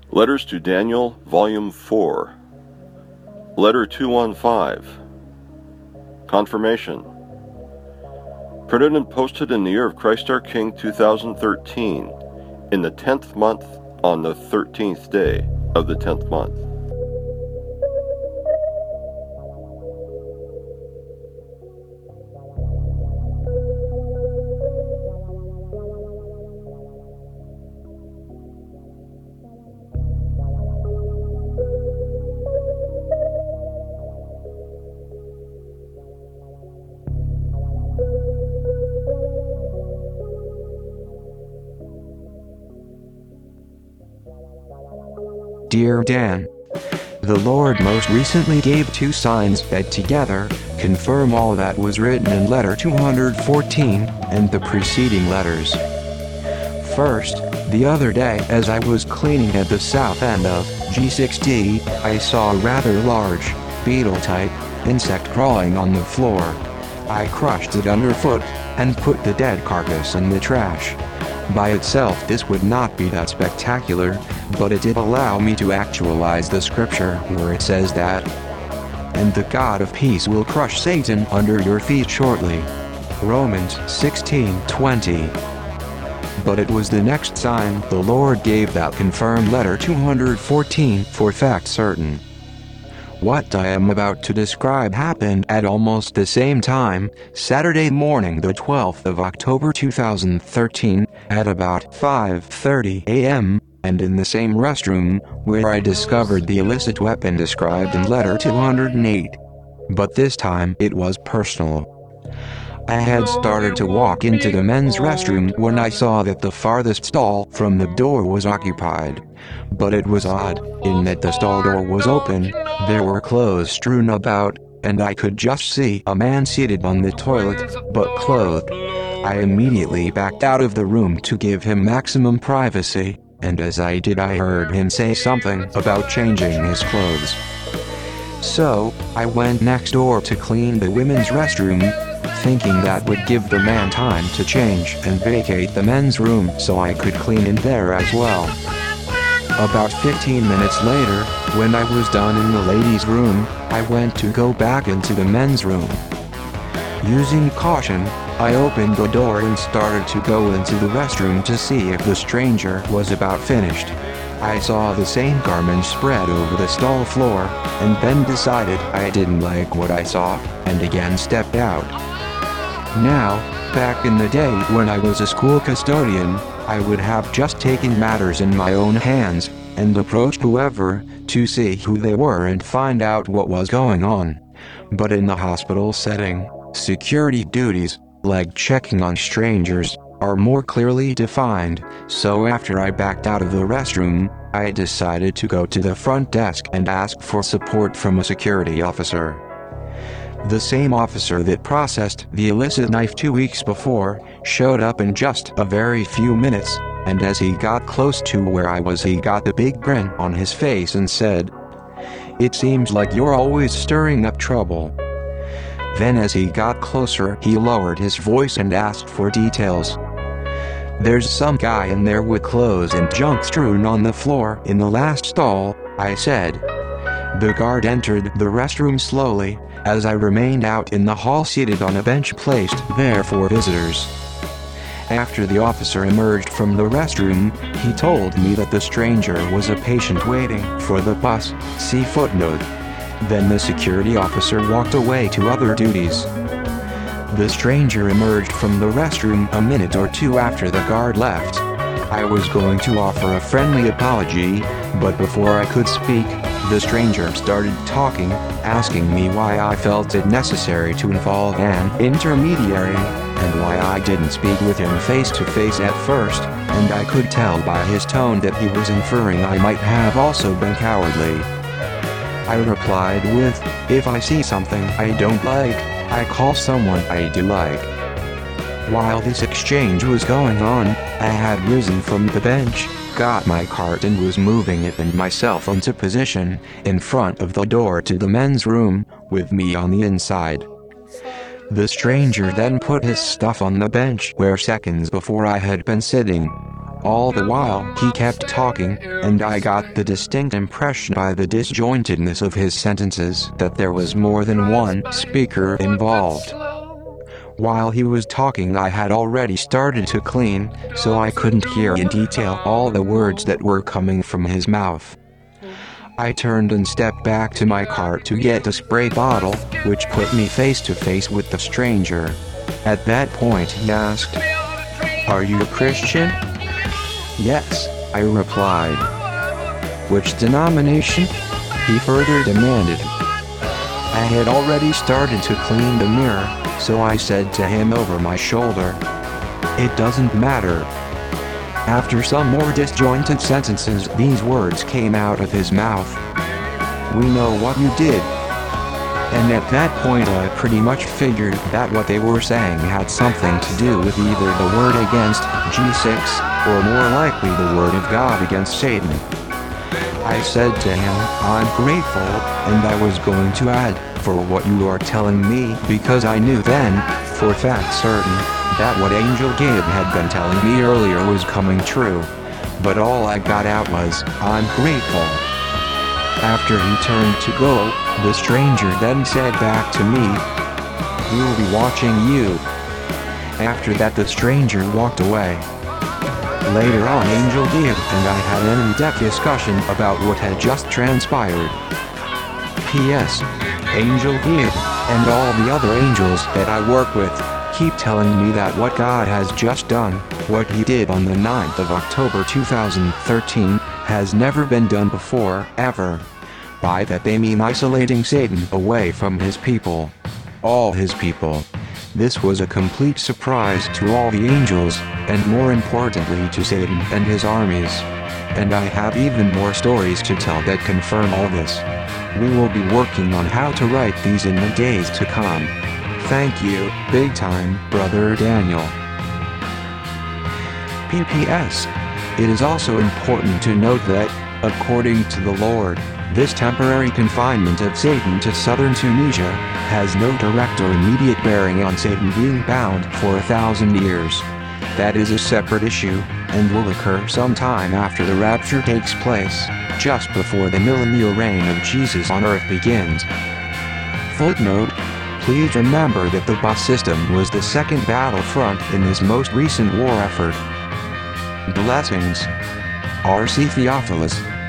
Letters to Daniel, Volume 4. Letter 215. Confirmation. Printed and posted in the year of Christ our King 2013, in the 10th month, on the 13th day of the 10th month. Dear Dan, the Lord most recently gave two signs that together confirm all that was written in letter 214 and the preceding letters. First, the other day as I was cleaning at the south end of G6D, I saw a rather large, beetle-type insect crawling on the floor. I crushed it underfoot and put the dead carcass in the trash. By itself this would not be that spectacular, but it did allow me to actualize the scripture where it says that, "And the God of peace will crush Satan under your feet shortly." Romans 16:20. But it was the next sign the Lord gave that confirmed letter 214 for fact certain. What I am about to describe happened at almost the same time, Saturday morning the 12th of October 2013, at about 5:30 a.m., and in the same restroom, where I discovered the illicit weapon described in letter 208. But this time it was personal. I had started to walk into the men's restroom when I saw that the farthest stall from the door was occupied. But it was odd, in that the stall door was open, there were clothes strewn about, and I could just see a man seated on the toilet, but clothed. I immediately backed out of the room to give him maximum privacy, and as I did I heard him say something about changing his clothes. So, I went next door to clean the women's restroom, thinking that would give the man time to change and vacate the men's room so I could clean in there as well. About 15 minutes later, when I was done in the ladies' room, I went to go back into the men's room. Using caution, I opened the door and started to go into the restroom to see if the stranger was about finished. I saw the same garment spread over the stall floor, and then decided I didn't like what I saw, and again stepped out. Now, back in the day when I was a school custodian, I would have just taken matters in my own hands, and approached whoever, to see who they were and find out what was going on. But in the hospital setting, security duties, like checking on strangers, are more clearly defined, so after I backed out of the restroom, I decided to go to the front desk and ask for support from a security officer. The same officer that processed the illicit knife 2 weeks before, showed up in just a very few minutes, and as he got close to where I was he got a big grin on his face and said, "It seems like you're always stirring up trouble." Then as he got closer he lowered his voice and asked for details. "There's some guy in there with clothes and junk strewn on the floor in the last stall," I said. The guard entered the restroom slowly, as I remained out in the hall seated on a bench placed there for visitors. After the officer emerged from the restroom, he told me that the stranger was a patient waiting for the bus, see footnote. Then the security officer walked away to other duties. The stranger emerged from the restroom a minute or two after the guard left. I was going to offer a friendly apology, but before I could speak, the stranger started talking, asking me why I felt it necessary to involve an intermediary, and why I didn't speak with him face to face at first, and I could tell by his tone that he was inferring I might have also been cowardly. I replied with, "If I see something I don't like, I call someone I do like." While this exchange was going on, I had risen from the bench, got my cart and was moving it and myself into position, in front of the door to the men's room, with me on the inside. The stranger then put his stuff on the bench where seconds before I had been sitting. All the while he kept talking, and I got the distinct impression by the disjointedness of his sentences that there was more than one speaker involved. While he was talking, I had already started to clean, so I couldn't hear in detail all the words that were coming from his mouth. I turned and stepped back to my cart to get a spray bottle, which put me face to face with the stranger. At that point he asked, "Are you a Christian?" "Yes," I replied. "Which denomination?" he further demanded. I had already started to clean the mirror, so I said to him over my shoulder, "It doesn't matter." After some more disjointed sentences, these words came out of his mouth. "We know what you did." And at that point I pretty much figured that what they were saying had something to do with either the word against G6, or more likely the word of God against Satan. I said to him, "I'm grateful," and I was going to add, "for what you are telling me," because I knew then, for fact certain, that what Angel Gabe had been telling me earlier was coming true. But all I got out was, "I'm grateful." After he turned to go, the stranger then said back to me, "We'll be watching you." After that the stranger walked away. Later on Angel Gabe and I had an in-depth discussion about what had just transpired. P.S. Angel Gabe, and all the other angels that I work with, keep telling me that what God has just done, what he did on the 9th of October 2013, has never been done before, ever. By that they mean isolating Satan away from his people. All his people. This was a complete surprise to all the angels, and more importantly to Satan and his armies. And I have even more stories to tell that confirm all this. We will be working on how to write these in the days to come. Thank you, big time, Brother Daniel. P.P.S. It is also important to note that, according to the Lord, this temporary confinement of Satan to southern Tunisia has no direct or immediate bearing on Satan being bound for 1,000 years. That is a separate issue, and will occur sometime after the rapture takes place, just before the millennial reign of Jesus on earth begins. Footnote: please remember that the bus system was the second battlefront in this most recent war effort. Blessings. R.C. Theophilus.